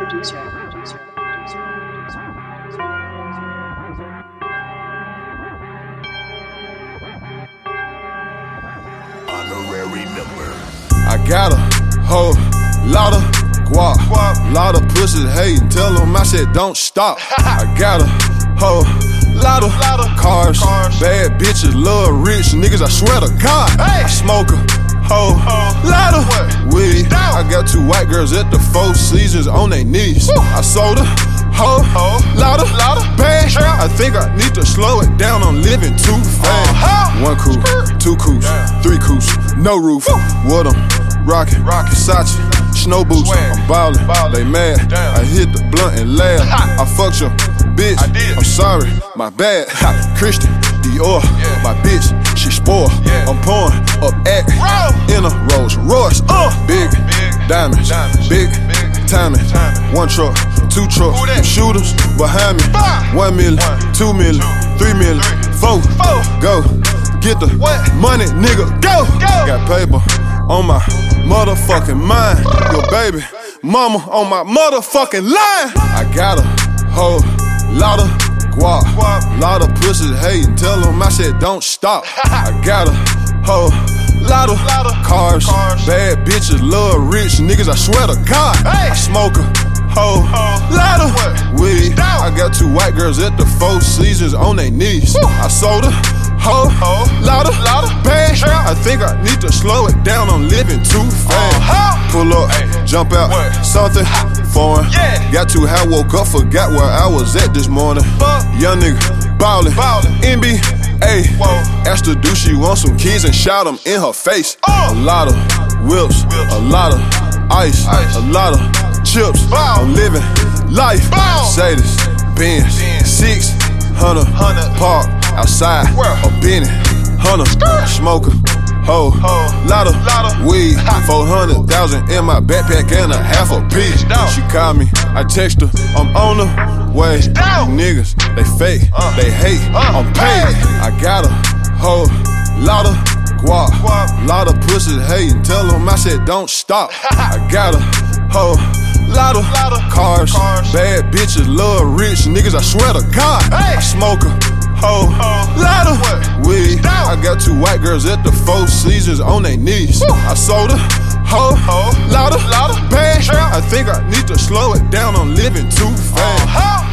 Honorary member. I got a whole lot of guap, lot of pussies hatin', tell them I said don't stop. I got a whole lot of cars, bad bitches, love rich niggas, I swear to God. I smoke a whole lot of weed. I got 2 white girls at the 4 Seasons on their knees. I sold a whole lot of bags. I think I need to slow it down, I'm living too fast. 1 coupe, 2 coupes, 3 coupes, no roof. What I'm rockin', Versace, snow boots. I'm ballin', they mad. I hit the blunt and laugh. I fucked your bitch, I'm sorry, my bad. Christian Dior, my bitch, she spoiled. I'm pouring up at in a Rolls Royce. Big diamonds, big timing. 1 truck, 2 trucks, shooters behind me. 1 million, 2 million, 3 million, 4. Go get the money, nigga. Go. Got paper on my motherfucking mind. Your baby mama on my motherfucking line. I got a whole lot of guap, lot of pussies hatin', tell them I said don't stop. I got a whole lot of cars, bad bitches, love rich niggas, I swear to God. I smoke a whole lot of weed. I got 2 white girls at the 4 Seasons on their knees. I sold a whole lot of bags. I think I need to slow it down, I'm living too fast. Pull up, jump out, something foreign. Got too high, woke up, forgot where I was at this morning. Young nigga, ballin', NBA. Asked her do she want some keys and shot them in her face. A lot of whips, a lot of ice, a lot of chips. I'm living life. Mercedes, Benz, 600 park outside a Benny, 100 smoker. Whole lot of weed, 400,000 in my backpack and a half a piece. She called me, I text her, I'm on the way. Niggas, they fake, they hate, I'm paid. I got a whole lot of guap, lot of pussies hatin', tell them I said don't stop. I got a whole lot of cars, bad bitches, love rich niggas, I swear to God. I smoke a whole lot of weed. I got 2 white girls at the 4 Seasons on their knees. I sold a whole lot of bags. I think I need to slow it down, I'm living too fast.